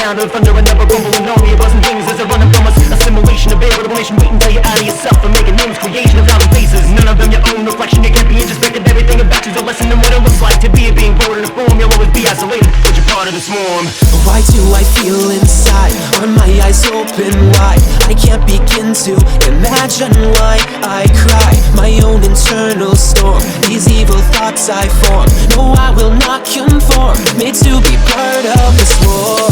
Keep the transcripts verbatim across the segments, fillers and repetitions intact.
sound of thunder and never rumbling on me. A buzzing wings as they're running from us. Assimilation of air, revelation, wait until you're out of yourself. And making names, creation of thousand faces. None of them your own reflection. You can't be introspective. Everything about you's a lesson in what it looks like to be it. Being born in a form, you'll always be isolated, but you're part of the swarm. Why do I feel inside? Are my eyes open wide? I can't begin to imagine why I cry. My own internal storm, these evil thoughts I form. No, I will not conform, made to be part of this war.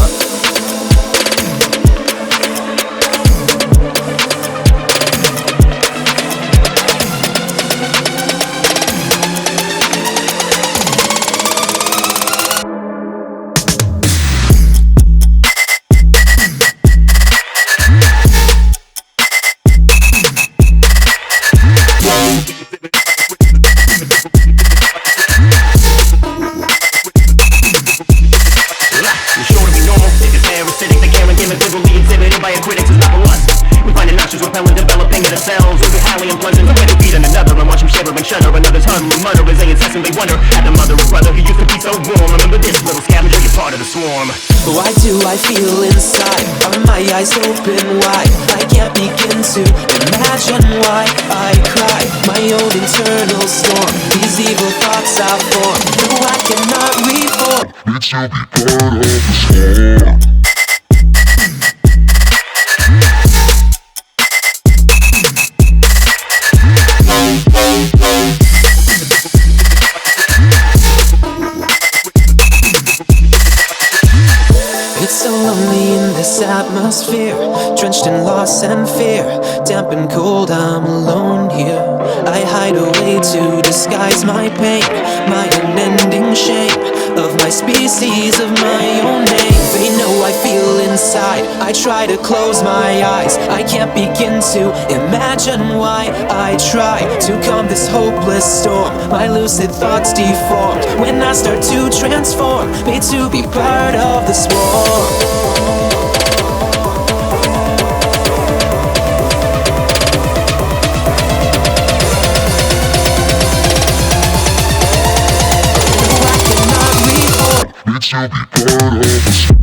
By a critics is not for us. We find it noxious, repellent, developing it ourselves. We'll be highly unpleasant, we're to beat in another and watch him shiver and shudder. Another's huddle and mutter as they incessantly wonder at the mother or brother who used to be so warm. Remember this little scavenger, you're part of the swarm. Why do I feel inside? Are my eyes open wide? I can't begin to imagine why I cry. My own internal storm, these evil thoughts I form. No, I cannot reform, Need to be part of the swarm. It's so lonely in this atmosphere, drenched in loss and fear. Damp and cold, I'm alone here. I hide away to disguise my pain, my unending shame of my species, of my own name. They know I feel inside, I try to close my eyes. I can't begin to imagine why I try to calm this hopeless storm. My lucid thoughts deformed when I start to transform, made to be part of the swarm. Need to be part of the swarm.